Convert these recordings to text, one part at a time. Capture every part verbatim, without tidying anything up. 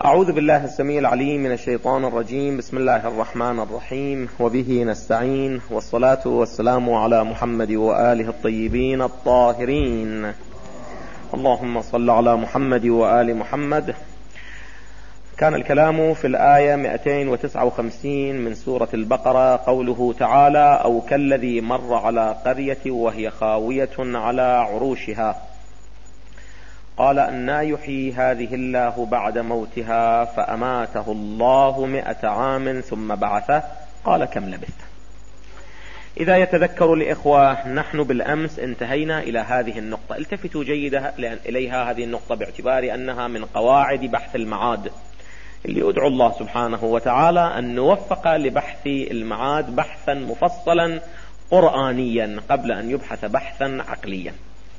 أعوذ بالله السميع العليم من الشيطان الرجيم. بسم الله الرحمن الرحيم، وبه نستعين، والصلاة والسلام على محمد وآله الطيبين الطاهرين. اللهم صل على محمد وآل محمد. كان الكلام في الآية مئتين وتسعة وخمسين من سورة البقرة، قوله تعالى: أو كالذي مر على قرية وهي خاوية على عروشها قال أنى يحيي هذه الله بعد موتها فأماته الله مئة عام ثم بعثه قال كم لبثت. إذا يتذكر الإخوة، نحن بالأمس انتهينا إلى هذه النقطة. التفتوا جيدا إليها، هذه النقطة باعتبار أنها من قواعد بحث المعاد، اللي أدعو الله سبحانه وتعالى أن نوفق لبحث المعاد بحثا مفصلا قرآنيا قبل أن يبحث بحثا عقليا.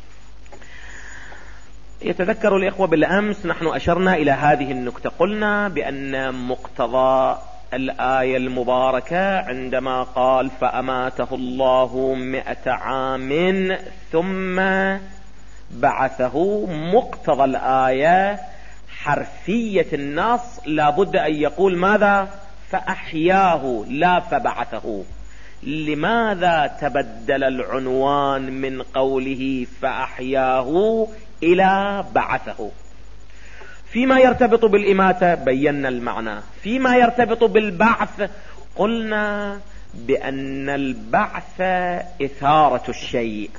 يتذكر الإخوة بالأمس نحن أشرنا إلى هذه النقطة، قلنا بأن مقتضى الآية المباركة عندما قال فأماته الله مئة عام ثم بعثه، مقتضى الآية حرفية النص لابد أن يقول ماذا؟ فأحياه، لا فبعثه. لماذا تبدل العنوان من قوله فأحياه إلى بعثه؟ فيما يرتبط بالإماتة بينا المعنى، فيما يرتبط بالبعث قلنا بأن البعث إثارة الشيء،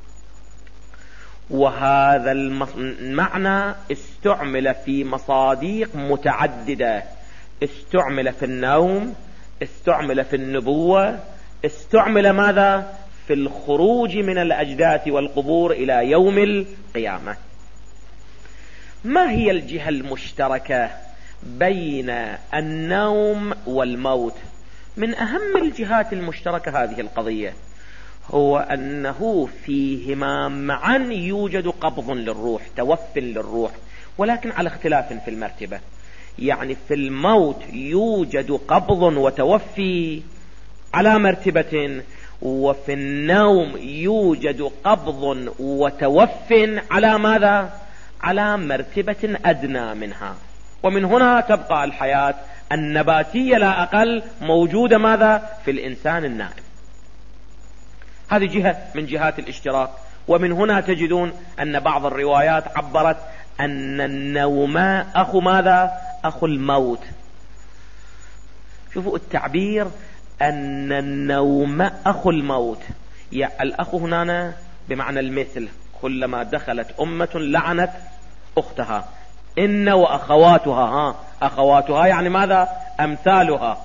وهذا المعنى استعمل في مصادق متعددة، استعمل في النوم، استعمل في النبوة، استعمل ماذا؟ في الخروج من الأجداث والقبور إلى يوم القيامة. ما هي الجهة المشتركة بين النوم والموت؟ من أهم الجهات المشتركة هذه القضية هو أنه فيهما معا يوجد قبض للروح، توف للروح، ولكن على اختلاف في المرتبة. يعني في الموت يوجد قبض وتوفي على مرتبة، وفي النوم يوجد قبض وتوف على ماذا؟ على مرتبة أدنى منها. ومن هنا تبقى الحياة النباتية لا أقل موجودة ماذا؟ في الإنسان النائم. هذه جهة من جهات الاشتراك. ومن هنا تجدون أن بعض الروايات عبرت أن النوم أخو ماذا؟ أخو الموت. شوفوا التعبير، أن النوم أخو الموت. يعني الأخ هنا بمعنى المثل، كلما دخلت أمة لعنت أختها. إن وأخواتها، ها أخواتها يعني ماذا؟ أمثالها.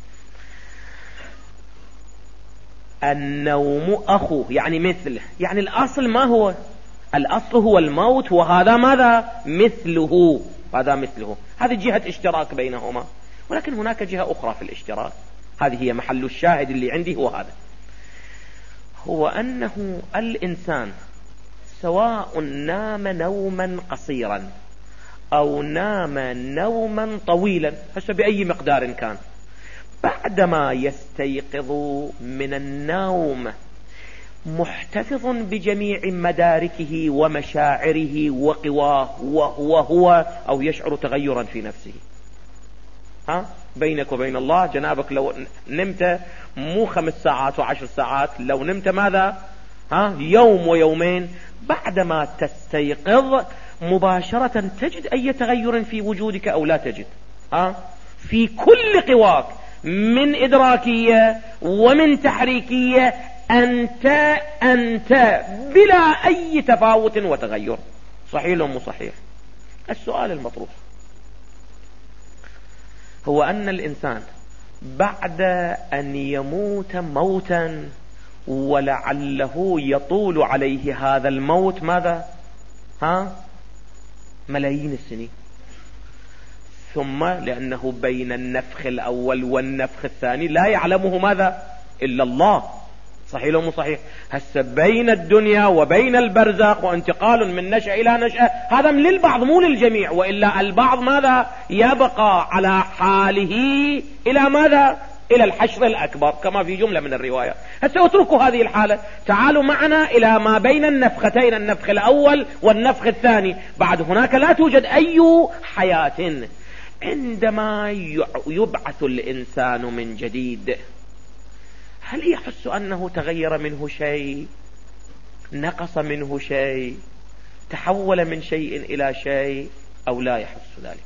النوم أخو يعني مثل، يعني الأصل ما هو؟ الأصل هو الموت، وهذا ماذا؟ مثله، هذا مثله. هذه جهة اشتراك بينهما. ولكن هناك جهة أخرى في الاشتراك، هذه هي محل الشاهد اللي عندي، هو هذا، هو أنه الإنسان سواء نام نوما قصيرا أو نام نوما طويلا، هسه بأي مقدار كان، بعدما يستيقظ من النوم محتفظ بجميع مداركه ومشاعره وقواه وهو هو، أو يشعر تغيرا في نفسه. ها بينك وبين الله، جنابك لو نمت مو خمس ساعات وعشر ساعات، لو نمت ماذا؟ ها يوم ويومين، بعدما تستيقظ مباشرة تجد أي تغير في وجودك أو لا تجد؟ ها في كل قواك من إدراكية ومن تحريكية أنت أنت بلا أي تفاوت وتغير. صحيح أو مو صحيح؟ السؤال المطروح هو أن الإنسان بعد أن يموت موتا ولعله يطول عليه هذا الموت ماذا؟ ها ملايين السنين، ثم لأنه بين النفخ الأول والنفخ الثاني لا يعلمه ماذا؟ إلا الله. صحيح أو مو صحيح؟ هسه بين الدنيا وبين البرزخ وانتقال من نشأ إلى نشأ، هذا من للبعض مو للجميع، وإلا البعض ماذا؟ يبقى على حاله إلى ماذا؟ إلى الحشر الأكبر كما في جملة من الروايات. هسه اتركوا هذه الحالة، تعالوا معنا إلى ما بين النفختين، النفخ الأول والنفخ الثاني. بعد هناك لا توجد أي حياة. عندما يبعث الإنسان من جديد هل يحس أنه تغير منه شيء، نقص منه شيء، تحول من شيء إلى شيء، أو لا يحس ذلك؟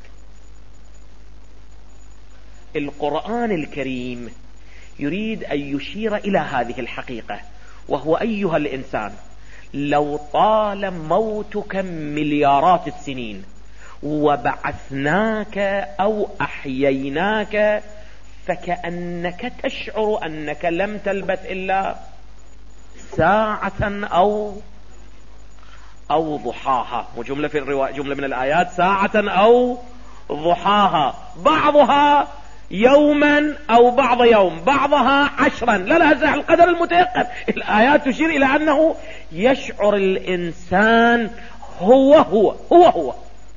القرآن الكريم يريد أن يشير إلى هذه الحقيقة، وهو أيها الإنسان لو طال موتك مليارات السنين وبعثناك أو أحييناك فكأنك تشعر أنك لم تلبث إلا ساعة أو أو ضحاها. وجملة في الرواية، جملة من الآيات ساعة أو ضحاها، بعضها يوما أو بعض يوم، بعضها عشرا، لا لا القدر المتيقن. الآيات تشير إلى أنه يشعر الإنسان هو هو هو هو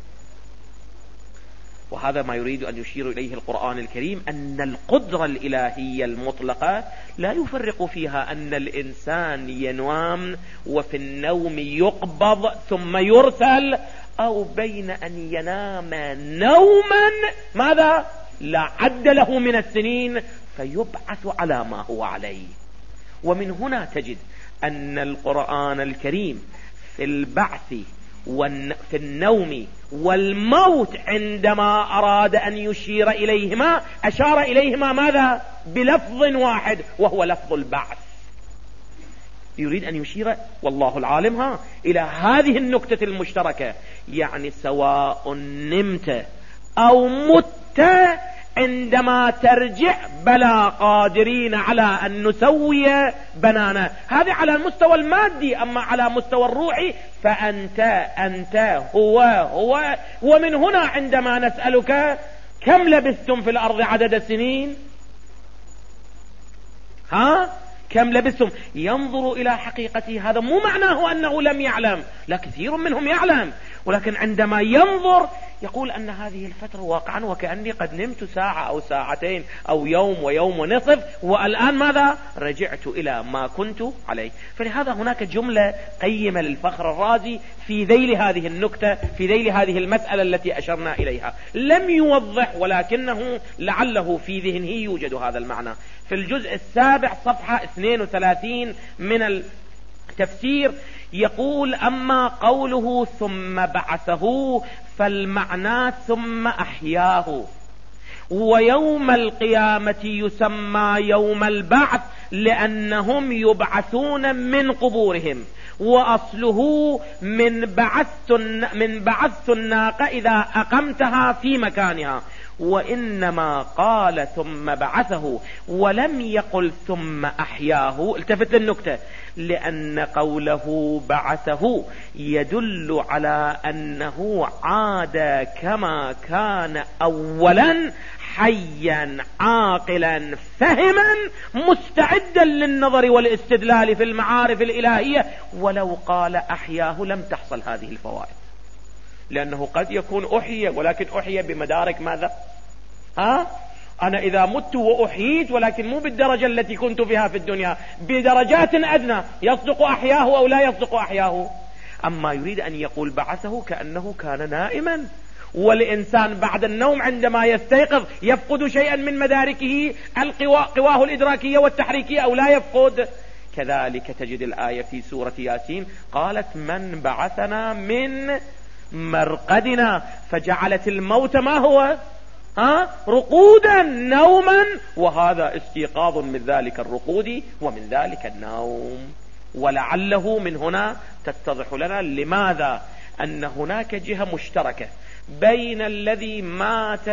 وهذا ما يريد أن يشير إليه القرآن الكريم، أن القدرة الإلهية المطلقة لا يفرق فيها أن الإنسان ينام وفي النوم يقبض ثم يرسل، أو بين أن ينام نوما ماذا لا عد له من السنين فيبعث على ما هو عليه. ومن هنا تجد أن القرآن الكريم في البعث وفي النوم والموت عندما أراد أن يشير إليهما أشار إليهما ماذا بلفظ واحد، وهو لفظ البعث. يريد أن يشير والله العالم ها إلى هذه النكتة المشتركة، يعني سواء نمت أو مت عندما ترجع بلا قادرين على أن نسوي بنانا. هذه على المستوى المادي، أما على مستوى الروحي فأنت أنت هو هو. ومن هنا عندما نسألك كم لبثتم في الأرض عدد السنين، ها كم لبثتم، ينظر إلى حقيقته. هذا مو معناه أنه لم يعلم، لا كثير منهم يعلم، ولكن عندما ينظر يقول أن هذه الفترة واقعا وكأني قد نمت ساعة أو ساعتين أو يوم ويوم ونصف، والآن ماذا رجعت إلى ما كنت عليه. فلهذا هناك جملة قيمة للفخر الرازي في ذيل هذه النكتة، في ذيل هذه المسألة التي أشرنا إليها. لم يوضح، ولكنه لعله في ذهنه يوجد هذا المعنى. في الجزء السابع صفحة اثنين وثلاثين من التفسير يقول: أما قوله ثم بعثه فالمعنى ثم أحياه، ويوم القيامة يسمى يوم البعث لأنهم يبعثون من قبورهم، وأصله من بعثت من بعثت الناقة إذا أقمتها في مكانها، وإنما قال ثم بعثه ولم يقل ثم أحياه. التفت للنكتة، لأن قوله بعثه يدل على أنه عاد كما كان أولا، حيا عاقلا فهما مستعدا للنظر والاستدلال في المعارف الإلهية. ولو قال أحياه لم تحصل هذه الفوائد، لأنه قد يكون أحيي ولكن أحيي بمدارك ماذا؟ ها؟ أنا إذا مت وأحييت ولكن مو بالدرجة التي كنت فيها في الدنيا، بدرجات أدنى، يصدق أحياه أو لا يصدق أحياه. أما يريد أن يقول بعثه كأنه كان نائما، والإنسان بعد النوم عندما يستيقظ يفقد شيئا من مداركه، القوى قواه الإدراكية والتحريكية، أو لا يفقد. كذلك تجد الآية في سورة ياسين قالت: من بعثنا من مرقدنا، فجعلت الموت ما هو؟ ها؟ رقودا نوما، وهذا استيقاظ من ذلك الرقود ومن ذلك النوم. ولعله من هنا تتضح لنا لماذا أن هناك جهة مشتركة بين الذي مات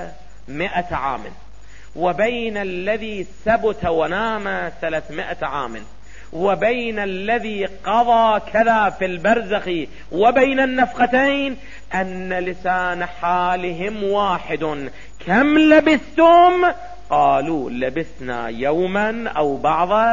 مئة عام وبين الذي ثبت ونام ثلاثمائة عام وبين الذي قضى كذا في البرزخ وبين النفختين، أن لسان حالهم واحد. كم لبثتم؟ قالوا لبثنا يوما أو بعض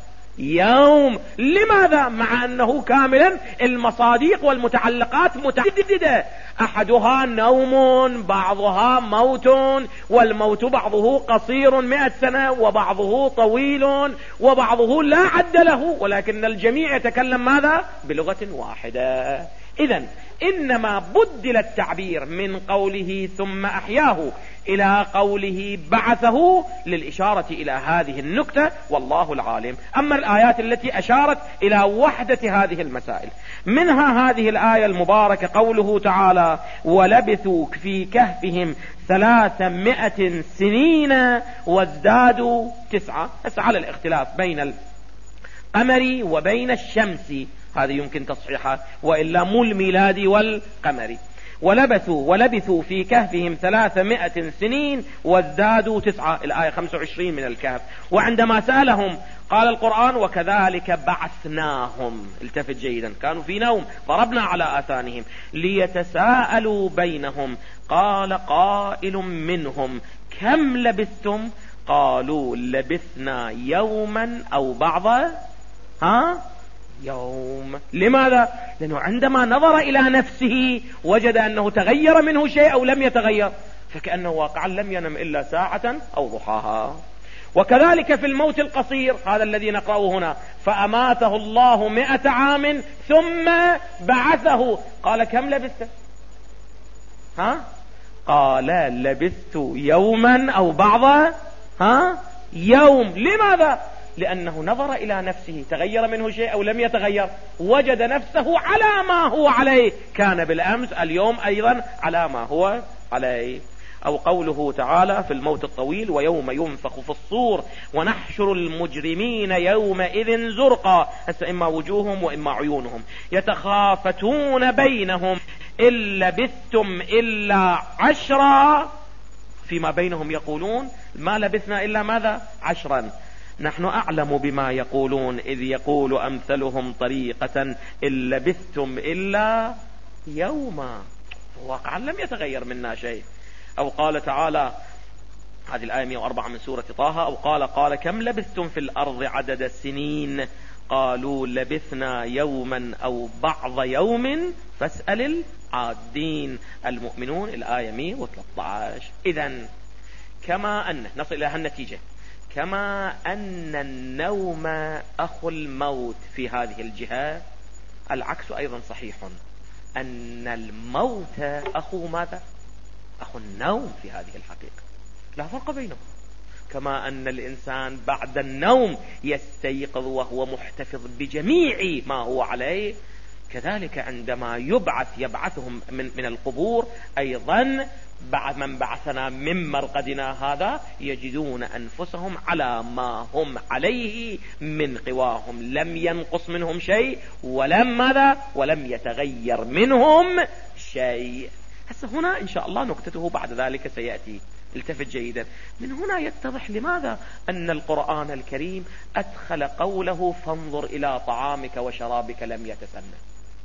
يوم. لماذا؟ مع أنه كاملا المصادق والمتعلقات متعددة، أحدها نوم، بعضها موت، والموت بعضه قصير مئة سنة وبعضه طويل وبعضه لا عد له، ولكن الجميع يتكلم ماذا؟ بلغة واحدة. إذن إنما بدل التعبير من قوله ثم أحياه إلى قوله بعثه للإشارة إلى هذه النكتة، والله العالم. أما الآيات التي أشارت إلى وحدة هذه المسائل، منها هذه الآية المباركة قوله تعالى ولبثوا في كهفهم ثلاثمائة سنين وازدادوا تسعة. هسه على الاختلاف بين القمري وبين الشمسي، هذه يمكن تصحيحها، وإلا مو الميلادي والقمري. ولبثوا ولبثوا في كهفهم ثلاثمائة سنين وازدادوا تسعة، الآية خمسة وعشرين من الكهف. وعندما سألهم قال القرآن وكذلك بعثناهم، التفت جيدا، كانوا في نوم ضربنا على آذانهم ليتساءلوا بينهم قال قائل منهم كم لبثتم قالوا لبثنا يوما أو بعض ها يوم. لماذا؟ لأنه عندما نظر إلى نفسه وجد أنه تغير منه شيء أو لم يتغير، فكأنه واقعا لم ينم إلا ساعة أو ضحاها. وكذلك في الموت القصير هذا الذي نقرأه هنا فأماته الله مئة عام ثم بعثه قال كم لبثت؟ ها؟ قال لبثت يوما أو بعض ها يوم. لماذا؟ لأنه نظر إلى نفسه تغير منه شيء أو لم يتغير، وجد نفسه على ما هو عليه، كان بالأمس اليوم أيضا على ما هو عليه. أو قوله تعالى في الموت الطويل ويوم ينفخ في الصور ونحشر المجرمين يومئذ زرقا، هسه إما وجوههم وإما عيونهم يتخافتون بينهم إن لبثتم إلا عشرا، فيما بينهم يقولون ما لبثنا إلا ماذا؟ عشرا، نحن أعلم بما يقولون إذ يقول أمثلهم طريقة إن لبثتم إلا يوما، واقعا لم يتغير منا شيء. أو قال تعالى هذه الآية مئة وأربعة من سورة طه، أو قال قال كم لبثتم في الأرض عدد السنين قالوا لبثنا يوما أو بعض يوم فاسأل العادين. المؤمنون الآية مئة وثلاثة عشر. إذن كما أن نصل إلى هالنتيجة، كما أن النوم أخو الموت في هذه الجهة، العكس أيضا صحيح، أن الموت أخو ماذا؟ أخو النوم في هذه الحقيقة، لا فرق بينهم. كما أن الإنسان بعد النوم يستيقظ وهو محتفظ بجميع ما هو عليه، كذلك عندما يبعث يبعثهم من, من القبور أيضا بعد من بعثنا من مرقدنا هذا يجدون أنفسهم على ما هم عليه من قواهم، لم ينقص منهم شيء ولم ماذا ولم يتغير منهم شيء. هسه هنا إن شاء الله نكتته بعد ذلك سيأتي، التفت جيدا. من هنا يتضح لماذا أن القرآن الكريم أدخل قوله فانظر إلى طعامك وشرابك لم يتسنى.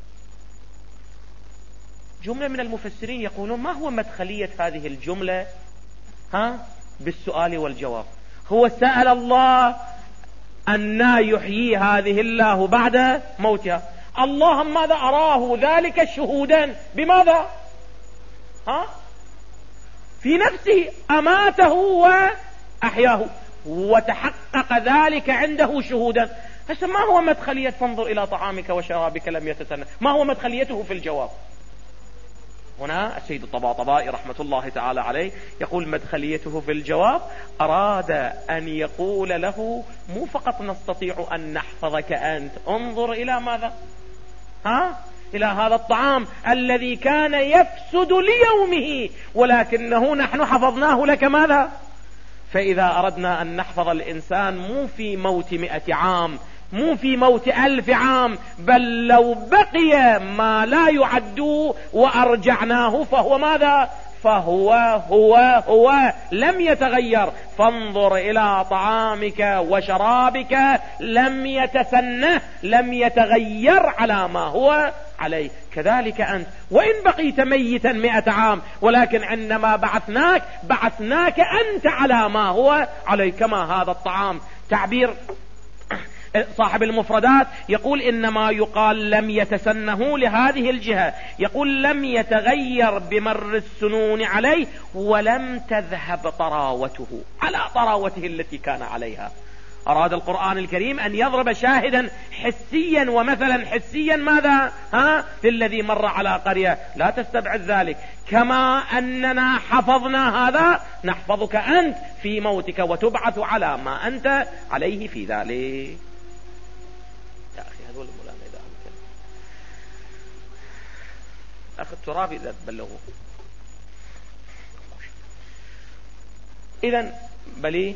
جملة من المفسرين يقولون ما هو مدخلية هذه الجملة ها بالسؤال والجواب؟ هو سأل الله أن يحيي هذه الله بعد موتها، الله ماذا أراه ذلك شهودا بماذا؟ ها في نفسه أماته وأحياه وتحقق ذلك عنده شهودا. هسه ما هو مدخلية فانظر إلى طعامك وشرابك لم يتسنى؟ ما هو مدخليته في الجواب؟ هنا السيد الطباطبائي رحمة الله تعالى عليه يقول مدخليته في الجواب أراد أن يقول له مو فقط نستطيع أن نحفظك أنت، انظر إلى ماذا؟ ها إلى هذا الطعام الذي كان يفسد ليومه، ولكنه نحن حفظناه لك ماذا؟ فإذا أردنا أن نحفظ الإنسان مو في موت مئة عام، مو في موت ألف عام، بل لو بقي ما لا يعد وأرجعناه فهو ماذا؟ فهو هو هو لم يتغير. فانظر إلى طعامك وشرابك لم يتسنه، لم يتغير على ما هو عليه. كذلك أنت وإن بقيت ميتا مئة عام، ولكن عندما بعثناك بعثناك أنت على ما هو عليه. كما هذا الطعام، تعبير صاحب المفردات يقول إنما يقال لم يتسنه لهذه الجهة، يقول لم يتغير بمر السنون عليه ولم تذهب طراوته على طراوته التي كان عليها. أراد القرآن الكريم أن يضرب شاهدا حسيا ومثلا حسيا ماذا ها في الذي مر على قرية. لا تستبعد ذلك، كما أننا حفظنا هذا نحفظك أنت في موتك وتبعث على ما أنت عليه في ذلك. يا أخي هذول الملامة إذا أمكن أخذ التراب إذا تبلغوا. إذن بلي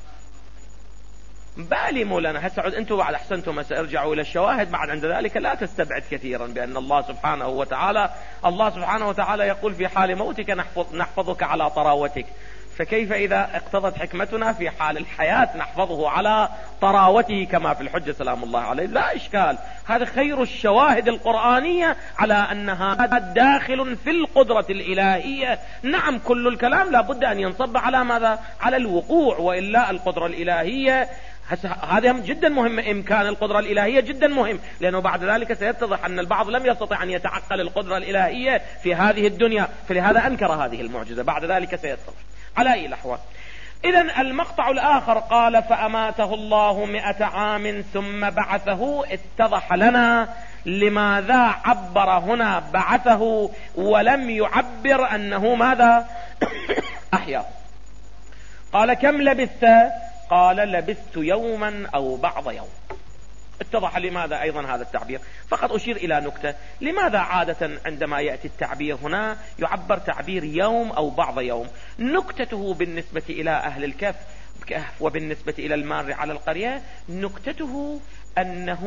بالي مولانا هسعود انتم بعد احسنتم سارجعوا الى الشواهد. بعد عند ذلك لا تستبعد كثيرا بان الله سبحانه وتعالى الله سبحانه وتعالى يقول في حال موتك نحفظ نحفظك على طراوتك، فكيف اذا اقتضت حكمتنا في حال الحياة نحفظه على طراوته كما في الحجة سلام الله عليه؟ لا اشكال، هذا خير الشواهد القرآنية على انها داخل في القدرة الالهية. نعم كل الكلام لابد ان ينصب على ماذا؟ على الوقوع، والا القدرة الالهية هذا جدا مهم. إمكان القدرة الإلهية جدا مهم، لأنه بعد ذلك سيتضح أن البعض لم يستطع أن يتعقل القدرة الإلهية في هذه الدنيا، فلهذا أنكر هذه المعجزة. بعد ذلك سيتضح على أي الأحوال. إذن المقطع الآخر قال فأماته الله مئة عام ثم بعثه. اتضح لنا لماذا عبر هنا بعثه ولم يعبر أنه ماذا أحيا. قال كم لبثت؟ قال لبثت يوما أو بعض يوم. اتضح لماذا أيضا هذا التعبير. فقط أشير إلى نكتة، لماذا عادة عندما يأتي التعبير هنا يعبر تعبير يوم أو بعض يوم؟ نكتته بالنسبة إلى أهل الكهف وبالنسبة إلى المار على القرية، نكتته أنه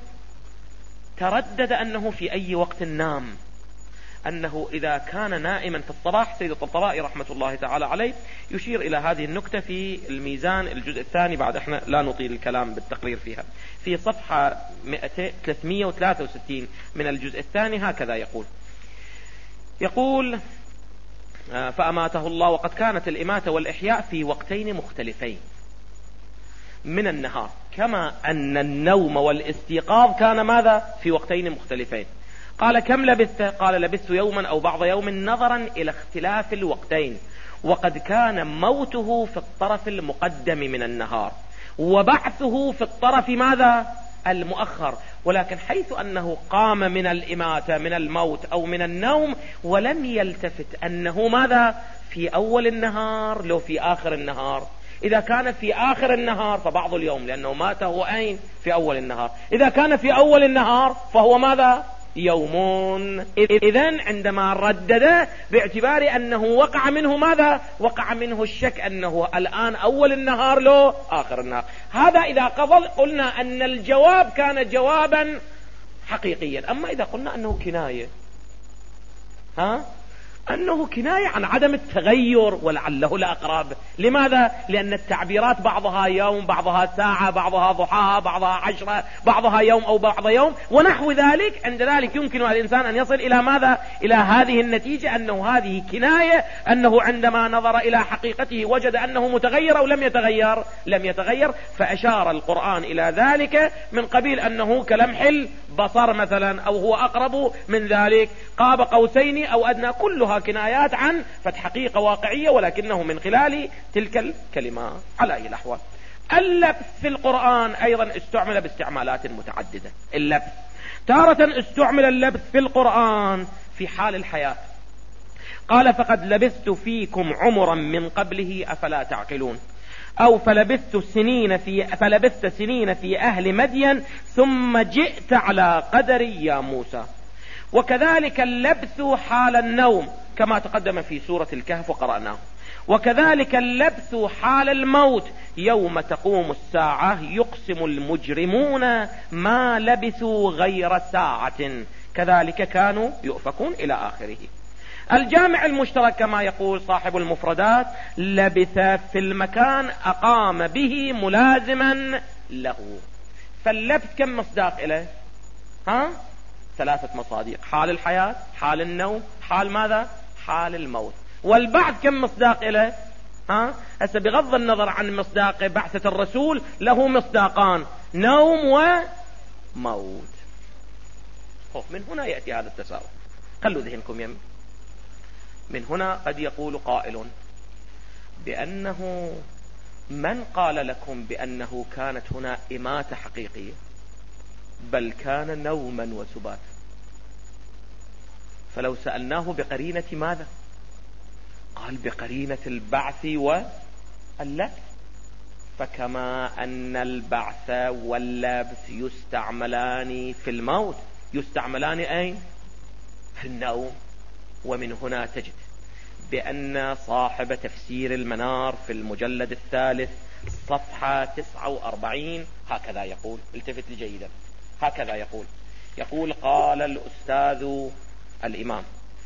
تردد أنه في أي وقت نام، أنه إذا كان نائما في الصباح. سيد الطبطبائي رحمة الله تعالى عليه يشير إلى هذه النكتة في الميزان الجزء الثاني، بعد احنا لا نطيل الكلام بالتقرير فيها، في صفحة ثلاثمئة وثلاثة وستين من الجزء الثاني. هكذا يقول يقول فأماته الله وقد كانت الإماتة والإحياء في وقتين مختلفين من النهار، كما أن النوم والاستيقاظ كان ماذا في وقتين مختلفين. قال كم لبثت؟ قال لبثت يوما أو بعض يوم، نظرا إلى اختلاف الوقتين، وقد كان موته في الطرف المقدم من النهار وبعثه في الطرف ماذا المؤخر. ولكن حيث أنه قام من الإماتة من الموت أو من النوم ولم يلتفت أنه ماذا في أول النهار لو في آخر النهار. إذا كان في آخر النهار فبعض اليوم، لأنه مات هو أين في أول النهار. إذا كان في أول النهار فهو ماذا يومون. إذن عندما ردد باعتبار أنه وقع منه ماذا وقع منه الشك أنه الآن أول النهار له آخر النهار. هذا إذا قبل قلنا أن الجواب كان جوابا حقيقيا. أما إذا قلنا أنه كناية، ها أنه كناية عن عدم التغير، ولعله الأقرب. لماذا؟ لأن التعبيرات بعضها يوم بعضها ساعة بعضها ضحاها بعضها عشرة بعضها يوم أو بعض يوم ونحو ذلك. عند ذلك يمكن الإنسان أن يصل إلى ماذا إلى هذه النتيجة، أنه هذه كناية، أنه عندما نظر إلى حقيقته وجد أنه متغير أو لم يتغير لم يتغير فأشار القرآن إلى ذلك من قبيل أنه كلمح البصر مثلا، أو هو أقرب من ذلك، قاب قوسين أو أدنى، كلها كنايات عن فتح حقيقة واقعية، ولكنه من خلال تلك الكلمات. على أي الأحوال اللبث في القرآن أيضا استعمل باستعمالات متعددة. اللبث تارة استعمل اللبث في القرآن في حال الحياة. قال فقد لبثت فيكم عمرا من قبله أفلا تعقلون، أو فلبثت سنين في فلبثت سنين في أهل مدين ثم جئت على قدري يا موسى. وكذلك اللبث حال النوم كما تقدم في سورة الكهف وقرأناه. وكذلك اللبث حال الموت يوم تقوم الساعة يقسم المجرمون ما لبثوا غير ساعة كذلك كانوا يؤفكون إلى آخره. الجامع المشترك كما يقول صاحب المفردات لبث في المكان أقام به ملازما له. فاللبث كم مصداق إليه؟ ها؟ ثلاثة مصادق: حال الحياة، حال النوم، حال ماذا؟ حال الموت. والبعث كم مصداق إليه؟ ها؟ هسه بغض النظر عن مصداق بعثة الرسول له مصداقان: نوم وموت. من هنا يأتي هذا التساؤل، خلوا ذهنكم يم. من هنا قد يقول قائل بأنه من قال لكم بأنه كانت هنا إماتة حقيقية؟ بل كان نوما وسباتا. فلو سألناه بقرينة ماذا؟ قال بقرينة البعث واللبث. فكما أن البعث واللبث يستعملان في الموت، يستعملان أين؟ في النوم. ومن هنا تجد بأن صاحب تفسير المنار في المجلد الثالث صفحة تسعة وأربعين هكذا يقول، التفت جيدا، هكذا يقول يقول قال الأستاذ الإمام: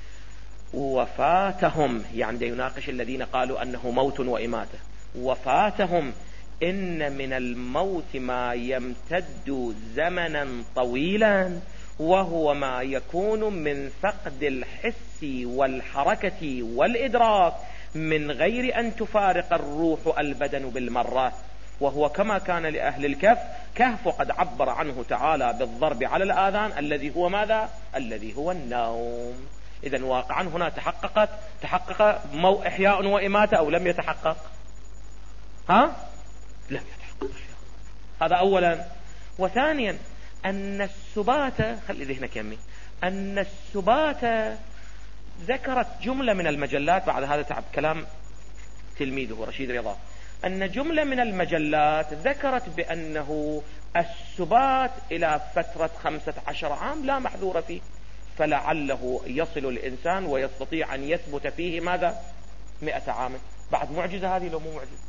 وفاتهم، يعني يناقش الذين قالوا أنه موت وإماتة، وفاتهم إن من الموت ما يمتد زمنا طويلا، وهو ما يكون من فقد الحس والحركة والإدراك من غير أن تفارق الروح البدن بالمرة، وهو كما كان لأهل الكهف كهف قد عبر عنه تعالى بالضرب على الآذان الذي هو ماذا؟ الذي هو النوم. إذن واقعا هنا تحققت تحقق مو إحياء وإماتة أو لم يتحقق؟ ها؟ لم يتحقق. هذا أولا. وثانيا أن السباتة، خلي ذهنك يمي، أن السباتة ذكرت جملة من المجلات، بعد هذا تعب كلام تلميذه رشيد رضا، أن جملة من المجلات ذكرت بأنه السبات إلى فترة خمسة عشر عام لا محذور فيه، فلعله يصل الإنسان ويستطيع أن يثبت فيه ماذا؟ مئة عام. بعد معجزة هذه لو مو معجزة؟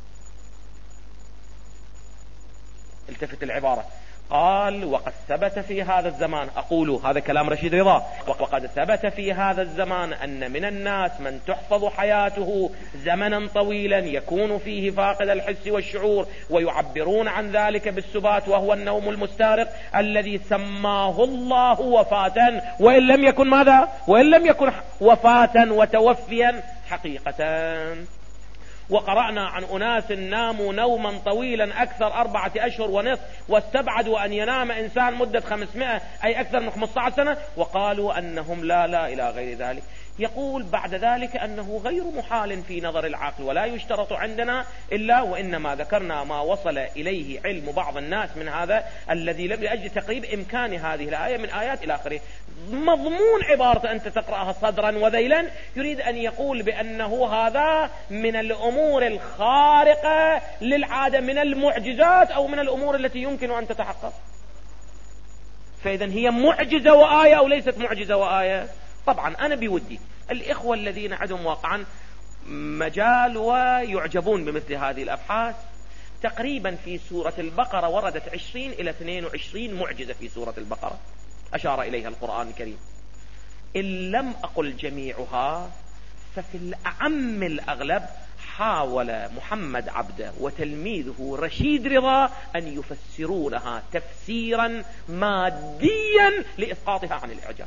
التفت العبارة، قال: وقد ثبت في هذا الزمان، أقول هذا كلام رشيد رضا، وقد ثبت في هذا الزمان أن من الناس من تحفظ حياته زمنا طويلا يكون فيه فاقد الحس والشعور، ويعبرون عن ذلك بالسبات، وهو النوم المستغرق الذي سماه الله وفاة، وإن لم يكن ماذا؟ وإن لم يكن وفاة وتوفيا حقيقة. وقرأنا عن أناس ناموا نوما طويلا أكثر أربعة أشهر ونصف، واستبعدوا أن ينام إنسان مدة خمسمائة أي أكثر من خمسة عشر سنة، وقالوا أنهم لا لا إلى غير ذلك. يقول بعد ذلك أنه غير محال في نظر العقل، ولا يشترط عندنا إلا، وإنما ذكرنا ما وصل إليه علم بعض الناس من هذا الذي لم يأجل تقريب إمكان هذه الآية من آيات إلى آخره. مضمون عبارة أنت تقرأها صدرا وذيلا يريد أن يقول بأنه هذا من الأمور الخارقة للعادة، من المعجزات أو من الأمور التي يمكن أن تتحقق. فإذا هي معجزة وآية أو ليست معجزة وآية؟ طبعا أنا بودي الإخوة الذين عندهم واقعا مجال ويعجبون بمثل هذه الأبحاث، تقريبا في سورة البقرة وردت عشرين إلى اثنين وعشرين معجزة في سورة البقرة أشار إليها القرآن الكريم. إن لم أقل جميعها ففي الأعم الأغلب حاول محمد عبده وتلميذه رشيد رضا أن يفسرونها تفسيرا ماديا لإسقاطها عن الإعجاز.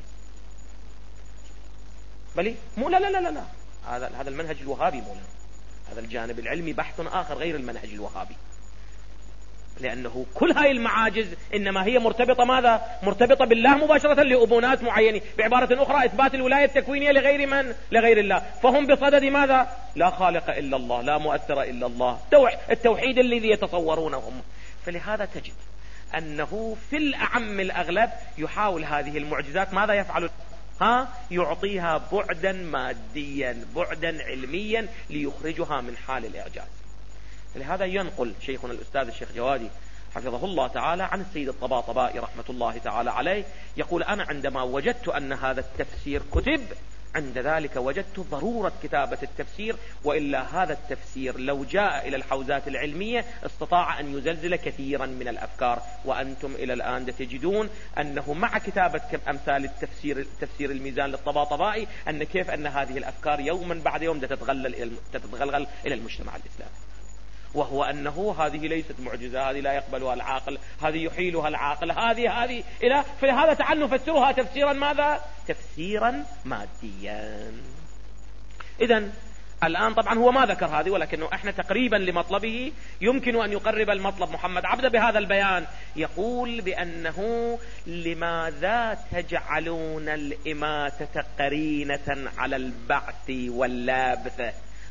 بلي مو لا لا لا لا هذا هذا المنهج الوهابي، مو هذا الجانب العلمي بحث آخر غير المنهج الوهابي، لأنه كل هاي المعاجز إنما هي مرتبطة ماذا؟ مرتبطة بالله مباشرة لأبونات معينة، بعبارة أخرى إثبات الولاية التكوينية لغير من؟ لغير الله. فهم بصدد ماذا؟ لا خالق إلا الله، لا مؤثر إلا الله، التوحيد الذي يتصورونه هم. فلهذا تجد أنه في الأعم الأغلب يحاول هذه المعجزات ماذا يفعل؟ ها يعطيها بعدا ماديا، بعدا علميا، ليخرجها من حال الإعجاز. لهذا ينقل شيخنا الأستاذ الشيخ جوادي حفظه الله تعالى عن السيد الطباطبائي رحمة الله تعالى عليه، يقول: أنا عندما وجدت أن هذا التفسير كتب، عند ذلك وجدت ضرورة كتابة التفسير، وإلا هذا التفسير لو جاء إلى الحوزات العلمية استطاع أن يزلزل كثيرا من الأفكار. وأنتم إلى الآن تجدون أنه مع كتابة أمثال التفسير تفسير الميزان للطباطبائي أن كيف أن هذه الأفكار يوما بعد يوم تتغلغل تتغلغل إلى المجتمع الإسلامي، وهو أنه هذه ليست معجزة، هذه لا يقبلها العاقل، هذه يحيلها العاقل، هذه هذه إلى فلهذا تعال نفسرها تفسيرا ماذا؟ تفسيرا ماديا. إذن الآن طبعا هو ما ذكر هذه، ولكنه احنا تقريبا لمطلبه يمكن أن يقرب المطلب محمد عبده بهذا البيان. يقول بأنه: لماذا تجعلون الإماتة قرينة على البعث واللابث؟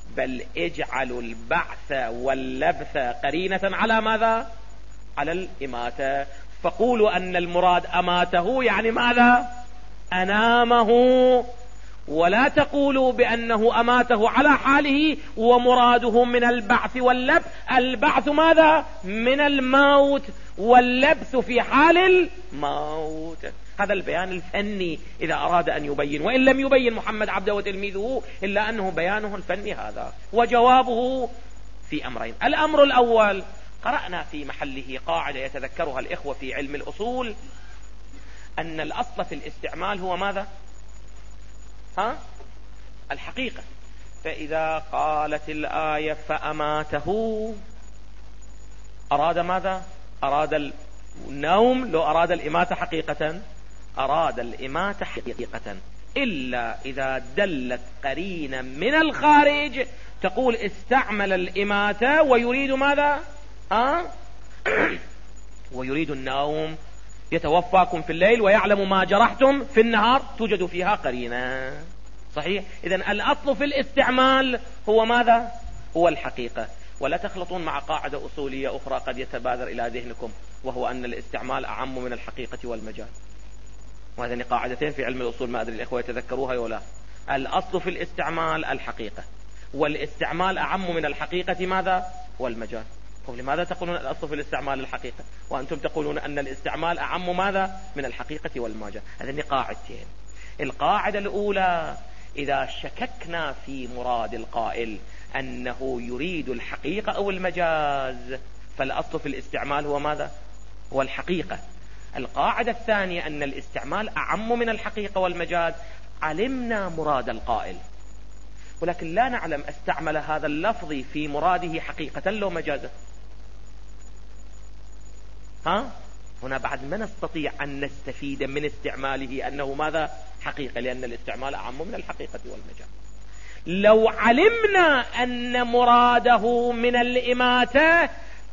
بل اجعلوا البعث واللبث قرينة على ماذا؟ على الإماتة. فقولوا أن المراد أماته يعني ماذا؟ أنامه، ولا تقولوا بأنه أماته على حاله ومراده من البعث واللبث. البعث ماذا؟ من الموت، واللبث في حال الموت. هذا البيان الفني إذا أراد أن يبين، وإن لم يبين محمد عبده وتلميذه إلا أنه بيانه الفني هذا. وجوابه في أمرين. الأمر الأول، قرأنا في محله قاعدة يتذكرها الإخوة في علم الأصول، أن الأصل في الاستعمال هو ماذا؟ ها؟ الحقيقة. فإذا قالت الآية فأماته، أراد ماذا؟ أراد النوم. لو أراد الإماتة حقيقة أراد الإماتة حقيقة، إلا إذا دلت قرينة من الخارج تقول استعمل الإماتة ويريد ماذا؟ ها؟ ويريد النوم، يتوفاكم في الليل ويعلم ما جرحتم في النهار، توجد فيها قرينة. صحيح؟ إذن الأصل في الاستعمال هو ماذا؟ هو الحقيقة. ولا تخلطون مع قاعدة أصولية أخرى قد يتبادر إلى ذهنكم، وهو أن الاستعمال أعم من الحقيقة والمجاز. وهذين قاعدتين في علم الأصول ما أدري الإخوة يتذكروها ولا. الأصل في الاستعمال الحقيقة، والاستعمال أعم من الحقيقة ماذا؟ والمجاز. لماذا تقولون الأصل في الاستعمال الحقيقة وأنتم تقولون أن الاستعمال أعم ماذا؟ من الحقيقة والمجاز. هذين قاعدتين. القاعدة الأولى، إذا شككنا في مراد القائل أنه يريد الحقيقة أو المجاز، فالأصل في الاستعمال هو ماذا؟ هو الحقيقة. القاعدة الثانية أن الاستعمال أعم من الحقيقة والمجاز. علمنا مراد القائل، ولكن لا نعلم استعمل هذا اللفظ في مراده حقيقة لو مجازا. ها؟ هنا بعد ما نستطيع أن نستفيد من استعماله أنه ماذا؟ حقيقة، لأن الاستعمال أعم من الحقيقة والمجاز. لو علمنا أن مراده من الإماتة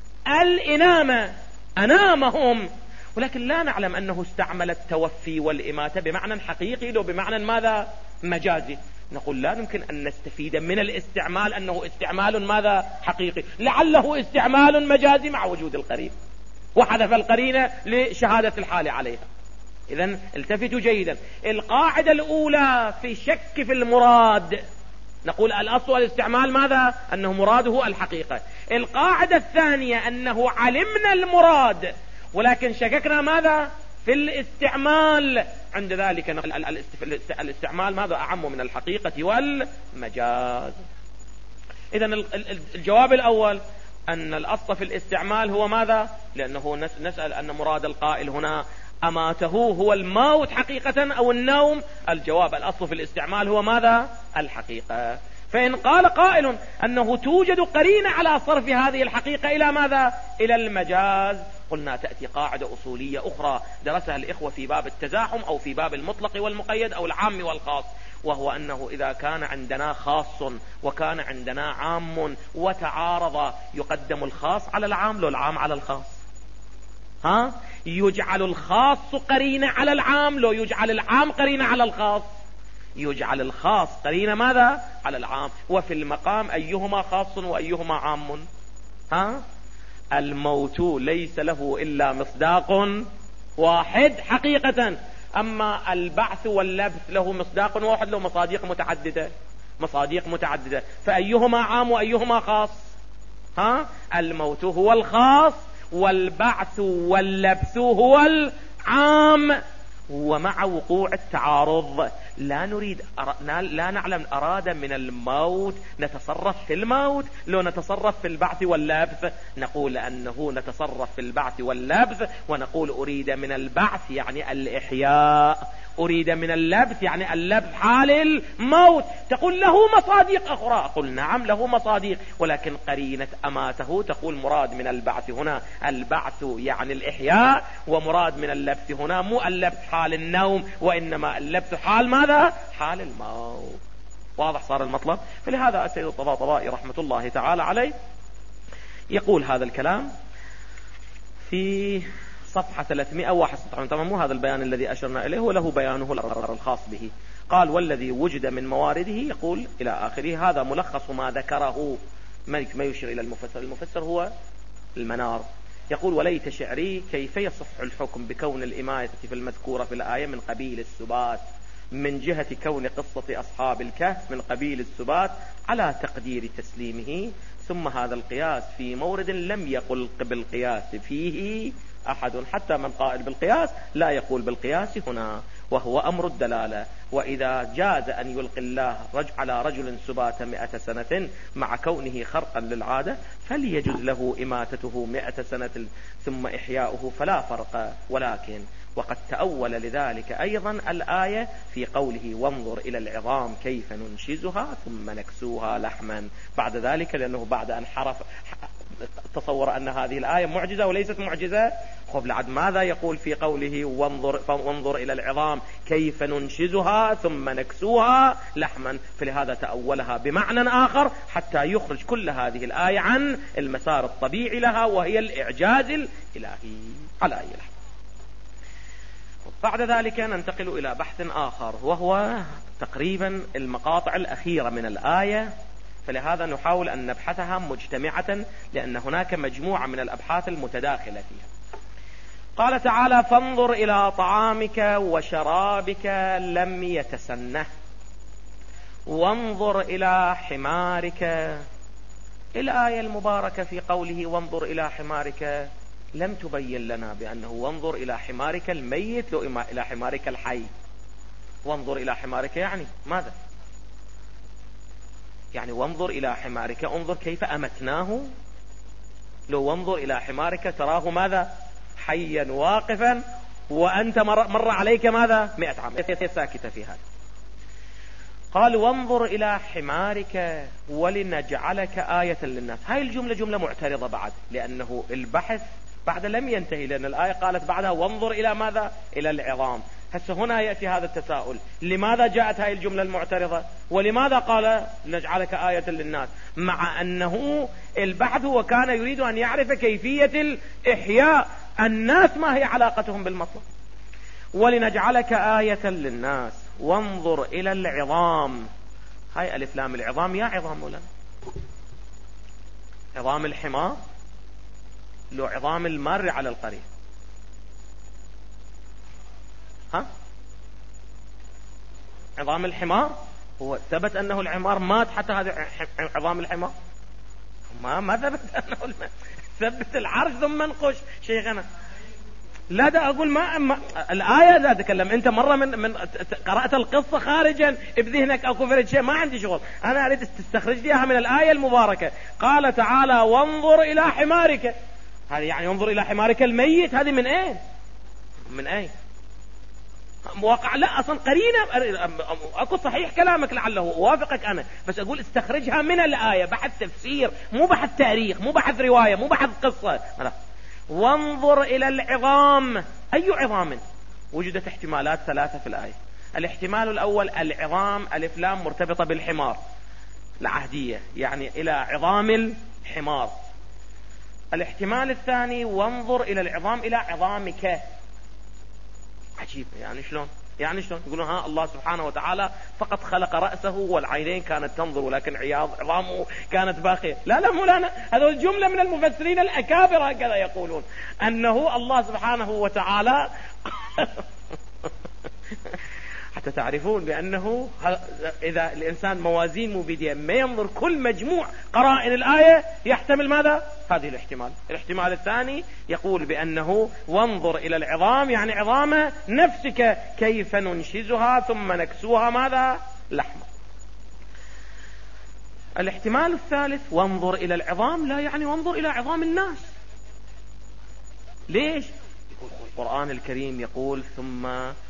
الإنامة، أنامهم، ولكن لا نعلم أنه استعمل التوفي والإماتة بمعنى حقيقي لو بمعنى ماذا؟ مجازي، نقول لا يمكن أن نستفيد من الاستعمال أنه استعمال ماذا؟ حقيقي، لعله استعمال مجازي مع وجود القرين، وحذف القرينة لشهادة الحال عليها. إذن التفتوا جيدا. القاعدة الأولى في شك في المراد، نقول الأصل الاستعمال ماذا؟ أنه مراده الحقيقة. القاعدة الثانية أنه علمنا المراد ولكن شككنا ماذا؟ في الاستعمال، عند ذلك الاستعمال ماذا؟ أعم من الحقيقة والمجاز. إذن الجواب الأول أن الأصل في الاستعمال هو ماذا؟ لأنه نسأل أن مراد القائل هنا أماته هو الموت حقيقة أو النوم. الجواب الأصل في الاستعمال هو ماذا؟ الحقيقة. فإن قال قائل أنه توجد قرينة على صرف هذه الحقيقة إلى ماذا؟ إلى المجاز، قلنا تأتي قاعدة أصولية أخرى درسها الإخوة في باب التزاحم أو في باب المطلق والمقيد أو العام والخاص، وهو أنه إذا كان عندنا خاص وكان عندنا عام وتعارض يقدم الخاص على العام لو العام على الخاص. ها؟ يجعل الخاص قرينة على العام لو يجعل العام قرينة على الخاص. يجعل الخاص قرينة ماذا؟ على العام. وفي المقام أيهما خاص وأيهما عام؟ ها؟ الموت ليس له إلا مصداق واحد حقيقة، أما البعث واللبث له مصداق واحد، له مصاديق متعددة، مصاديق متعددة، فأيهما عام وأيهما خاص؟ ها؟ الموت هو الخاص والبعث واللبث هو العام. ومع وقوع التعارض لا نريد لا نعلم أراد من الموت نتصرف في الموت لو نتصرف في البعث واللبث، نقول أنه نتصرف في البعث واللبث، ونقول أريد من البعث يعني الإحياء، أريد من اللبث يعني اللبث حال الموت. تقول له مصاديق أخرى، أقول نعم له مصاديق، ولكن قرينة أماته تقول مراد من البعث هنا البعث يعني الإحياء، ومراد من اللبث هنا مو اللبث حال النوم وإنما اللبث حال ماذا؟ حال الموت. واضح صار المطلب؟ فلهذا السيد الطباطبائي رحمة الله تعالى عليه يقول هذا الكلام في صفحة ثلاثمائة وواحد وستين. طبعا مو هذا البيان الذي أشرنا إليه، وله بيانه الخاص به. قال والذي وجد من موارده يقول إلى آخره. هذا ملخص ما ذكره، ما يشير إلى المفسر. المفسر هو المنار، يقول وليت شعري كيف يصح الحكم بكون الإماية في المذكورة في الآية من قبيل السبات من جهة كون قصة أصحاب الكهف من قبيل السبات على تقدير تسليمه، ثم هذا القياس في مورد لم يقل بالقياس فيه أحد، حتى من قائل بالقياس لا يقول بالقياس هنا، وهو أمر الدلالة. وإذا جاز أن يلقي الله رج على رجل سبات مئة سنة مع كونه خرقا للعادة فليجز له إماتته مئة سنة ثم إحياؤه فلا فرق. ولكن وقد تأول لذلك أيضا الآية في قوله وانظر إلى العظام كيف ننشزها ثم نكسوها لحما بعد ذلك، لأنه بعد أن حرف تصور أن هذه الآية معجزة وليست معجزة. خب لعد ماذا يقول في قوله وانظر, وانظر إلى العظام كيف ننشزها ثم نكسوها لحما، فلهذا تأولها بمعنى آخر حتى يخرج كل هذه الآية عن المسار الطبيعي لها وهي الإعجاز الإلهي على أي لحظة. بعد ذلك ننتقل إلى بحث آخر وهو تقريبا المقاطع الأخيرة من الآية، فلهذا نحاول أن نبحثها مجتمعة لأن هناك مجموعة من الأبحاث المتداخلة فيها. قال تعالى فانظر إلى طعامك وشرابك لم يتسنه وانظر إلى حمارك. الآية المباركة في قوله وانظر إلى حمارك لم تبين لنا بأنه وانظر إلى حمارك الميت لو إلى حمارك الحي. وانظر إلى حمارك يعني ماذا؟ يعني وانظر إلى حمارك انظر كيف أمتناه. لو وانظر إلى حمارك تراه ماذا؟ حيا واقفا وأنت مر, مر عليك ماذا؟ مئة عام ساكتة في هذا. قال وانظر إلى حمارك ولنجعلك آية للناس. هاي الجملة جملة معترضة بعد، لأنه البحث بعد لم ينتهي، لأن الآية قالت بعدها وانظر إلى ماذا؟ إلى العظام. هسه هنا يأتي هذا التساؤل، لماذا جاءت هاي الجملة المعترضة؟ ولماذا قال نجعلك آية للناس؟ مع أنه البحث هو كان يريد أن يعرف كيفية الإحياء، الناس ما هي علاقتهم بالمطلب. ولنجعلك آية للناس وانظر إلى العظام. هاي ألف لام العظام يا عظام مولانا، عظام الحمار لو عظام المار على القرية. ها عظام الحمار هو ثبت أنه الحمار مات حتى هذا عظام الحمار ما ما ثبت أنه ثبت العرش ثم انقش شيخنا. لا ده أقول ما, ما الآية لا تكلم أنت مرة من من قرأت القصة خارجا بذهنك أو كفرت شيء، ما عندي شغل، أنا أريد تستخرج لي إياها من الآية المباركة. قال تعالى وانظر إلى حمارك، هذه يعني انظر إلى حمارك الميت، هذه من أين؟ من أين؟ مواقع لا أصلا قرينة أكو صحيح كلامك لعله أوافقك أنا، بس أقول استخرجها من الآية، بحث تفسير مو بحث تاريخ مو بحث رواية مو بحث قصة. لا. وانظر إلى العظام. أي عظام؟ وجدت احتمالات ثلاثة في الآية. الاحتمال الأول العظام ألف لام مرتبطة بالحمار العهدية، يعني إلى عظام الحمار. الاحتمال الثاني وانظر إلى العظام إلى عظامك. عجيب، يعني شلون؟ يعني شلون يقولون ها الله سبحانه وتعالى فقط خلق رأسه والعينين كانت تنظر ولكن عياض عظامه كانت باقية. لا لا مولانا، هذول جملة من المفسرين الأكابر هكذا يقولون أنه الله سبحانه وتعالى حتى تعرفون بأنه إذا الإنسان موازين مبيدية ما ينظر كل مجموع قرائن الآية يحتمل ماذا؟ هذه الاحتمال. الاحتمال الثاني يقول بأنه وانظر إلى العظام يعني عظام نفسك كيف ننشزها ثم نكسوها ماذا؟ لحمة. الاحتمال الثالث وانظر إلى العظام لا يعني وانظر إلى عظام الناس. ليش؟ يقول القرآن الكريم يقول ثم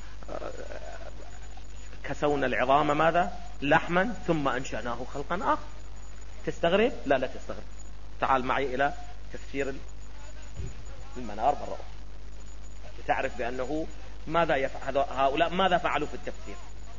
كسونا العظام ماذا؟ لحما ثم أنشأناه خلقا آخر. تستغرب؟ لا لا تستغرب، تعال معي إلى تفسير المنار مرة أخرى تعرف بأنه ماذا يفعل هؤلاء ماذا فعلوا في التفسير.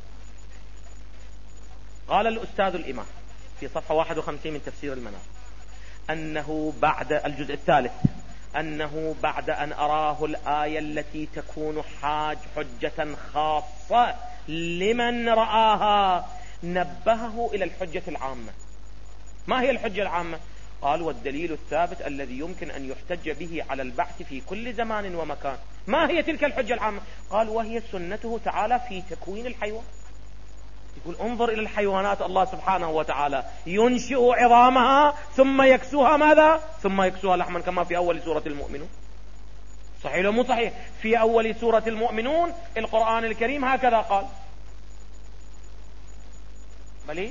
قال الأستاذ الإمام في صفحة واحد وخمسين من تفسير المنار أنه بعد الجزء الثالث أنه بعد أن أراه الآية التي تكون حاج حجة خاصة لمن رآها نبهه إلى الحجة العامة. ما هي الحجة العامة؟ قال والدليل الثابت الذي يمكن أن يحتج به على البعث في كل زمان ومكان. ما هي تلك الحجة العامة؟ قال وهي سنته تعالى في تكوين الحيوان. يقول انظر إلى الحيوانات، الله سبحانه وتعالى ينشئ عظامها ثم يكسوها ماذا؟ ثم يكسوها لحما، كما في أول سورة المؤمنون. صحيح لو مو صحيح؟ في أول سورة المؤمنون القرآن الكريم هكذا قال. بلي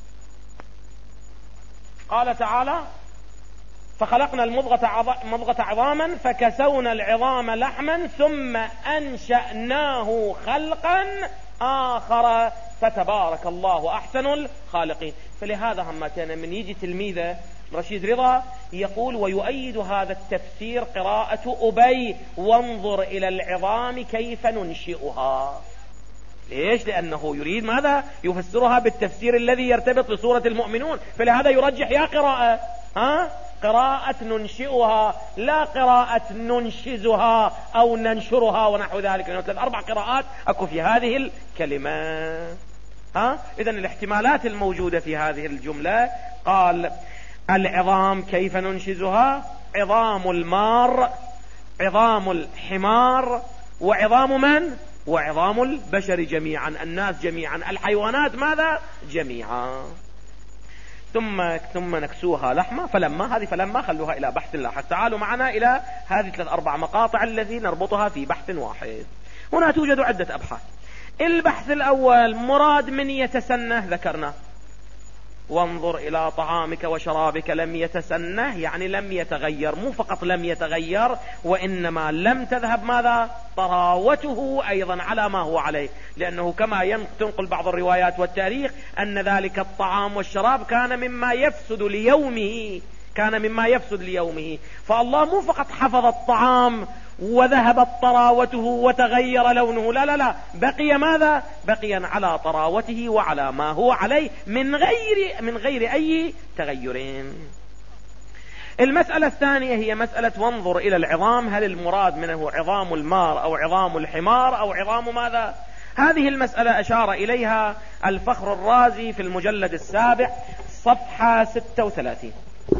قال تعالى فخلقنا المضغة مضغة عظاما فكسونا العظام لحما ثم أنشأناه خلقا آخر فتبارك الله أحسن الخالقين. فلهذا هم كان من يجي تلميذه رشيد رضا يقول ويؤيد هذا التفسير قراءة أبي وانظر إلى العظام كيف ننشئها. ليش؟ لأنه يريد ماذا؟ يفسرها بالتفسير الذي يرتبط بسورة المؤمنون. فلهذا يرجح يا قراءة ها قراءة ننشئها لا قراءة ننشزها أو ننشرها ونحو ذلك، لأنه ثلاث أربع قراءات أكو في هذه الكلمة. ها إذن الاحتمالات الموجودة في هذه الجملة قال العظام كيف ننشزها؟ عظام المار، عظام الحمار، وعظام من؟ وعظام البشر جميعا، الناس جميعا، الحيوانات ماذا؟ جميعا. ثم ثم نكسوها لحمة. فلما هذه فلما خلوها إلى بحث لاحق. تعالوا معنا إلى هذه ثلاث أربع مقاطع التي نربطها في بحث واحد. هنا توجد عدة أبحاث. البحث الأول مراد من يتسنه ذكرنا وانظر إلى طعامك وشرابك لم يتسنه يعني لم يتغير، مو فقط لم يتغير وإنما لم تذهب ماذا؟ طراوته أيضا على ما هو عليه، لأنه كما تنقل بعض الروايات والتاريخ أن ذلك الطعام والشراب كان مما يفسد ليومه، كان مما يفسد ليومه. فالله مو فقط حفظ الطعام وذهبت طراوته وتغير لونه، لا لا لا، بقي ماذا؟ بقي على طراوته وعلى ما هو عليه من غير من غير أي تغيرين. المسألة الثانية هي مسألة وانظر إلى العظام، هل المراد منه عظام المار أو عظام الحمار أو عظام ماذا؟ هذه المسألة أشار إليها الفخر الرازي في المجلد السابع صفحة ستة وثلاثين.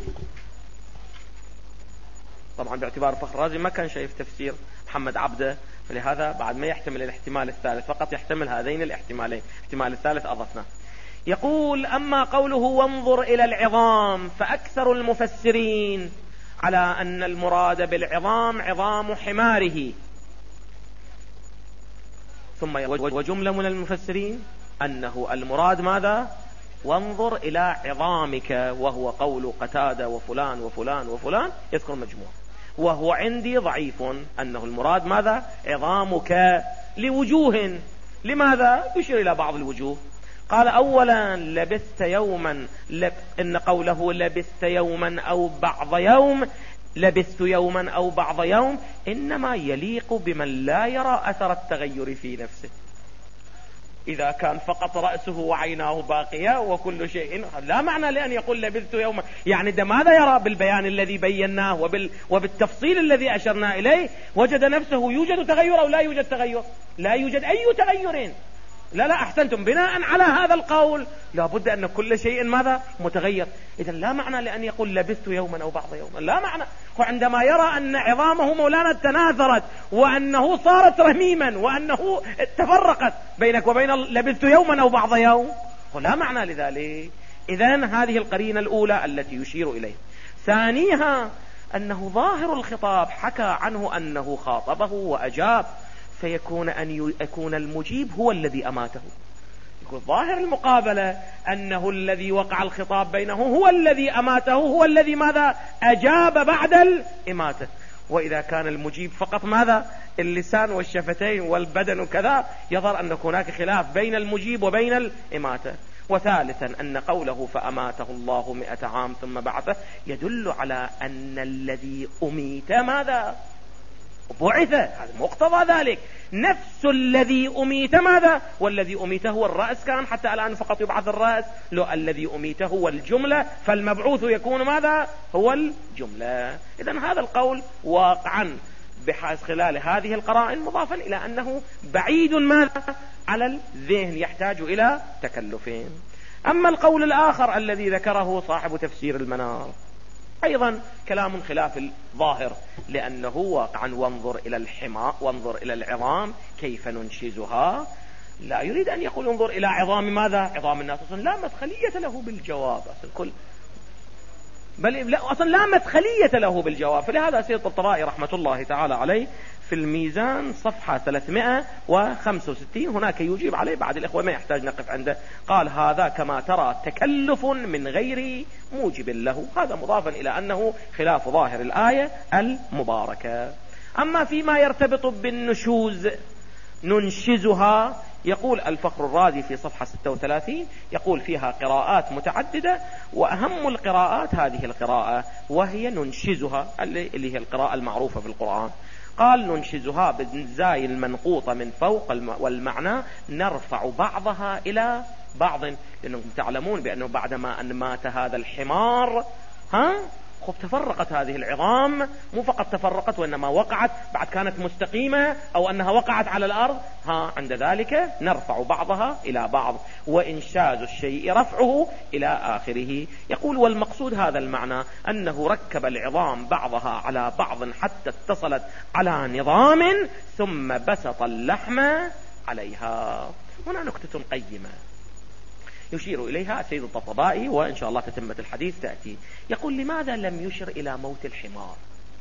طبعا باعتبار الفخر الرازي ما كان شايف تفسير محمد عبده، فلهذا بعد ما يحتمل الاحتمال الثالث فقط يحتمل هذين الاحتمالين، الاحتمال الثالث أضفنا. يقول أما قوله وانظر إلى العظام فأكثر المفسرين على أن المراد بالعظام عظام حماره، ثم وجملة من المفسرين أنه المراد ماذا؟ وانظر إلى عظامك، وهو قول قتادة وفلان وفلان وفلان يذكر مجموعة، وهو عندي ضعيف أنه المراد ماذا؟ عظامك لوجوه. لماذا؟ يشير إلى بعض الوجوه. قال أولا لبثت يوما، لب... إن قوله لبثت يوما أو بعض يوم، لبثت يوما أو بعض يوم إنما يليق بمن لا يرى أثر التغير في نفسه. إذا كان فقط رأسه وعيناه باقية وكل شيء، لا معنى لأن يقول لبثت يوما، يعني ده ماذا يرى؟ بالبيان الذي بيناه وبال... وبالتفصيل الذي أشرنا إليه وجد نفسه يوجد تغير أو لا يوجد تغير؟ لا يوجد أي تغيرين. لا لا أحسنتم، بناء على هذا القول لابد أن كل شيء ماذا؟ متغير. إذن لا معنى لأن يقول لبثت يوما أو بعض يوم، لا معنى. وعندما يرى أن عظامه مولانا تناثرت وأنه صارت رميما وأنه تفرقت بينك وبين لبثت يوما أو بعض يوم، لا معنى لذلك. إذن هذه القرينة الأولى التي يشير إليه. ثانيها أنه ظاهر الخطاب حكى عنه أنه خاطبه وأجاب، فيكون أن يكون المجيب هو الذي أماته. يقول ظاهر المقابلة أنه الذي وقع الخطاب بينه هو الذي أماته، هو الذي ماذا؟ أجاب بعد الإماتة. وإذا كان المجيب فقط ماذا؟ اللسان والشفتين والبدن وكذا، يظهر أن هناك خلاف بين المجيب وبين الإماتة. وثالثا أن قوله فأماته الله مئة عام ثم بعثه يدل على أن الذي أميت ماذا؟ بعث. هذا مقتضى ذلك، نفس الذي أميت ماذا؟ والذي أميته هو الرأس، كان حتى الآن فقط يبعث الرأس، لو الذي أميته هو الجملة، فالمبعوث يكون ماذا؟ هو الجملة. إذن هذا القول واقعا بحيث خلال هذه القرائن مضافا إلى أنه بعيد ماذا على الذهن يحتاج إلى تكلفين. أما القول الآخر الذي ذكره صاحب تفسير المنار أيضا كلام خلاف الظاهر، لأنه واقعا وانظر إلى الحمار وانظر إلى العظام كيف ننشزها، لا يريد أن يقول انظر إلى عظام ماذا؟ عظام الناس، أصلا لا مدخلية له بالجواب، أصلا كل بل لا أصلا لا مدخلية له بالجواب. فلهذا سيد الطبطبائي رحمة الله تعالى عليه في الميزان صفحة ثلاثمائة وخمسة وستين هناك يجيب عليه بعد الإخوة ما يحتاج نقف عنده، قال هذا كما ترى تكلف من غير موجب له، هذا مضافا إلى أنه خلاف ظاهر الآية المباركة. أما فيما يرتبط بالنشوز ننشزها، يقول الفخر الرازي في صفحة ستة وثلاثين يقول فيها قراءات متعددة، وأهم القراءات هذه القراءة وهي ننشزها اللي هي القراءة المعروفة في القرآن. قال ننشزها بالزاي المنقوطة من فوق والمعنى نرفع بعضها إلى بعض، لأنكم تعلمون بأنه بعدما أن مات هذا الحمار ها خب تفرقت هذه العظام، مو فقط تفرقت وإنما وقعت، بعد كانت مستقيمة أو أنها وقعت على الأرض، ها عند ذلك نرفع بعضها إلى بعض، وإنشاز الشيء رفعه إلى آخره. يقول والمقصود هذا المعنى أنه ركب العظام بعضها على بعض حتى اتصلت على نظام ثم بسط اللحم عليها. هنا نكتة قيمة يشير إليها سيد الطبطبائي، وإن شاء الله تتمة الحديث تأتي. يقول لماذا لم يشر إلى موت الحمار؟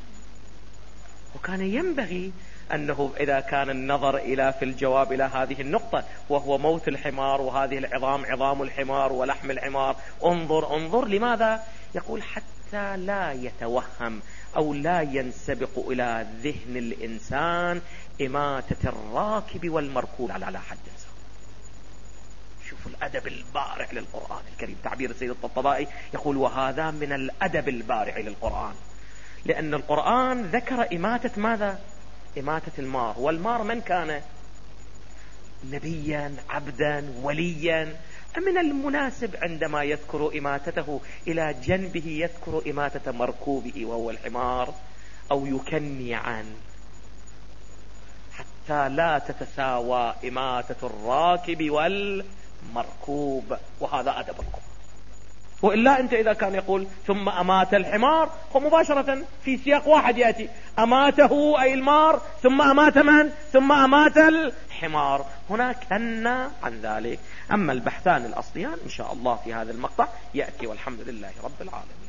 وكان ينبغي أنه إذا كان النظر إلى في الجواب إلى هذه النقطة وهو موت الحمار وهذه العظام عظام الحمار ولحم الحمار، انظر انظر لماذا؟ يقول حتى لا يتوهم أو لا ينسبق إلى ذهن الإنسان إماتة الراكب والمركوب على حد سواء. شوفوا الأدب البارع للقرآن الكريم، تعبير السيد الطبطبائي يقول وهذا من الأدب البارع للقرآن، لأن القرآن ذكر إماتة ماذا؟ إماتة المار، والمار من كان؟ نبيا عبدا وليا. من المناسب عندما يذكر إماتته إلى جنبه يذكر إماتة مركوبه وهو الحمار، أو يكني عنه حتى لا تتساوى إماتة الراكب والمركوب، وهذا أدب القرآن. وإلا أنت إذا كان يقول ثم أمات الحمار فمباشرة في سياق واحد يأتي أماته أي المار ثم أمات من؟ ثم أمات الحمار، هنا كنا عن ذلك. أما البحثان الأصليان إن شاء الله في هذا المقطع يأتي، والحمد لله رب العالمين.